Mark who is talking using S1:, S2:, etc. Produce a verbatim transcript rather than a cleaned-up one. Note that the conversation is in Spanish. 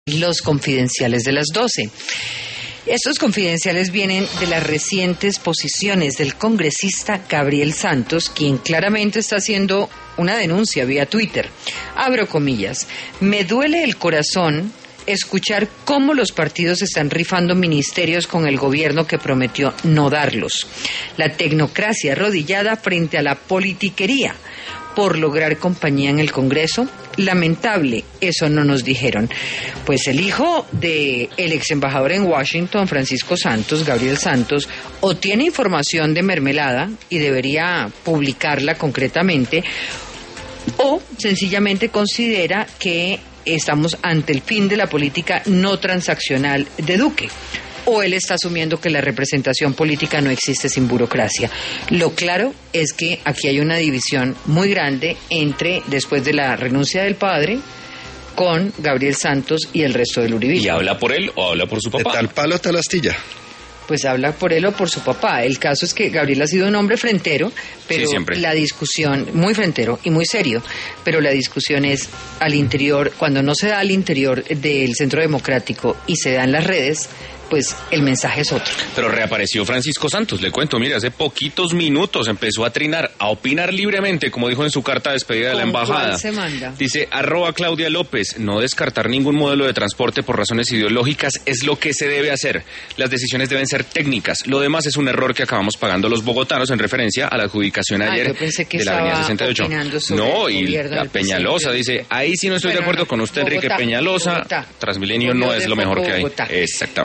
S1: Los confidenciales de las doce. Estos confidenciales vienen de las recientes posiciones del congresista Gabriel Santos, quien claramente está haciendo una denuncia vía Twitter. Abro comillas. Me duele el corazón escuchar cómo los partidos están rifando ministerios con el gobierno que prometió no darlos. La tecnocracia arrodillada frente a la politiquería por lograr compañía en el Congreso. Lamentable, eso no nos dijeron. Pues el hijo del ex embajador en Washington, Francisco Santos, Gabriel Santos, o tiene información de mermelada y debería publicarla concretamente, o sencillamente considera que estamos ante el fin de la política no transaccional de Duque. O él está asumiendo que la representación política no existe sin burocracia. Lo claro es que aquí hay una división muy grande entre, después de la renuncia del padre, con Gabriel Santos y el resto del uribismo.
S2: ¿Y habla por él o habla por su papá?
S3: De tal palo, tal astilla.
S1: Pues habla por él o por su papá. El caso es que Gabriel ha sido un hombre frentero, pero
S2: sí, siempre. La
S1: discusión, muy frentero y muy serio, pero la discusión es al interior, cuando no se da al interior del Centro Democrático y se da en las redes, pues el mensaje es otro.
S2: Pero reapareció Francisco Santos, le cuento, mire, hace poquitos minutos empezó a trinar, a opinar libremente, como dijo en su carta de despedida de la embajada.
S1: ¿Cuál se manda?
S2: Dice, arroba Claudia López, no descartar ningún modelo de transporte por razones ideológicas es lo que se debe hacer. Las decisiones deben ser técnicas. Lo demás es un error que acabamos pagando los bogotanos en referencia a la adjudicación ayer
S1: ah, yo pensé que
S2: de la avenida sesenta y ocho.
S1: No,
S2: y la Peñalosa dice, ahí sí no estoy bueno, de acuerdo con usted, Bogotá, Enrique Peñalosa, Bogotá. Transmilenio no es lo mejor que hay. Exactamente.